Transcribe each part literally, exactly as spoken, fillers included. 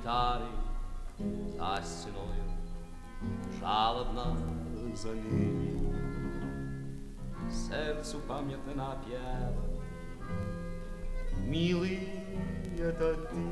гитары за стеною жалобно звонили. Сердцу памятно напела: милый, это ты.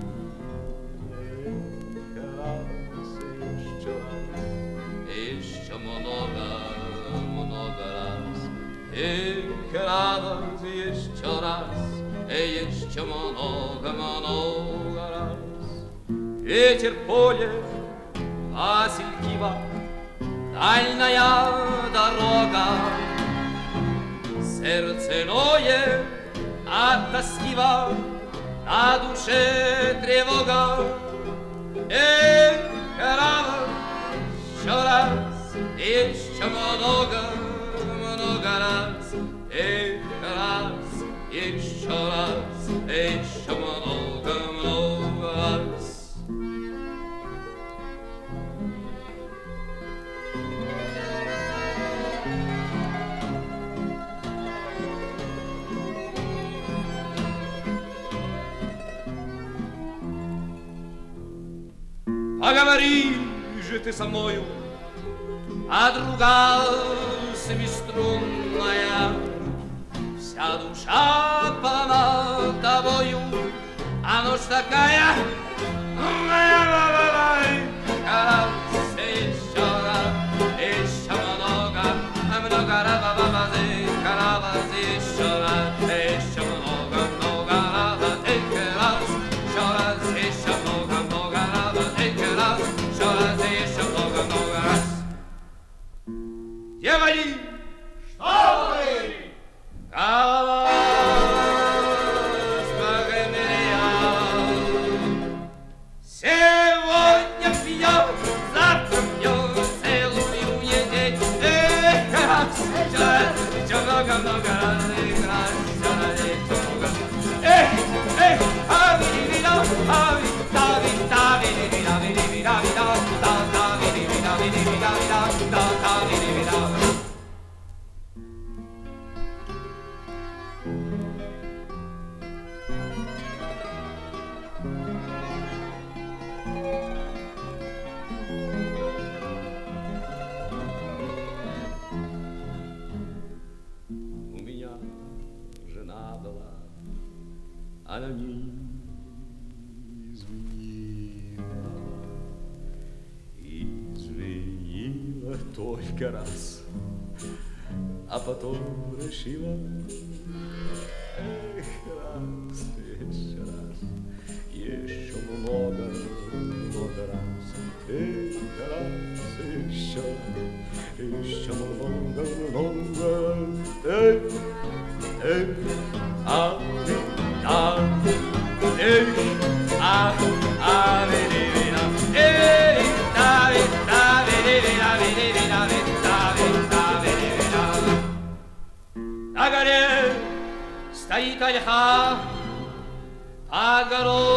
Раз, еще раз, еще много, много раз. Эх, раз, еще раз, еще много, много раз. Ветер поле, Василькива, дальняя дорога. Сердце ноет от тоскива, на душе тревога. Эх, раз, еще раз, еще много, много раз. Эх, раз, еще раз, еще много, много раз. Поговори же ты со мною, а другая семиструнная. Вся душа полна тобою, а ночь такая. Раз, еще раз, еще много, много раз, еще раз, еще много, много раз, раз, еще раз, еще много, много раз, еще раз, еще много, много раз. Где мои? Что вы? Голова сегодня пьем, завтра пьем, целую неделю. Эх, раз, еще много, много раз, эх, раз, еще раз, еще много. Эх, эх, ави-ди-ди-да, ави-да-ви-да, ви-ди-ди-да-ви-ди-ди-да-ви-да, да-да-ви-ди-ди-да-ви-ди-ди-да-ви-да, да-да-ви-ди-ди-да. У меня жена была, она не изменила, изменила только раз, а потом решила. Эх, раз, еще раз, еще много, много раз. Эх, раз, еще, еще много, много. Эх, эх, а, а, эх, а, а, ви-ви-ви-да. Эх, да, ви, да, ви-ви-ви-да, ви-ви-ви-да, ви-да, ви-да, ви-ви-ви-да. На горе стоит ольха, огород.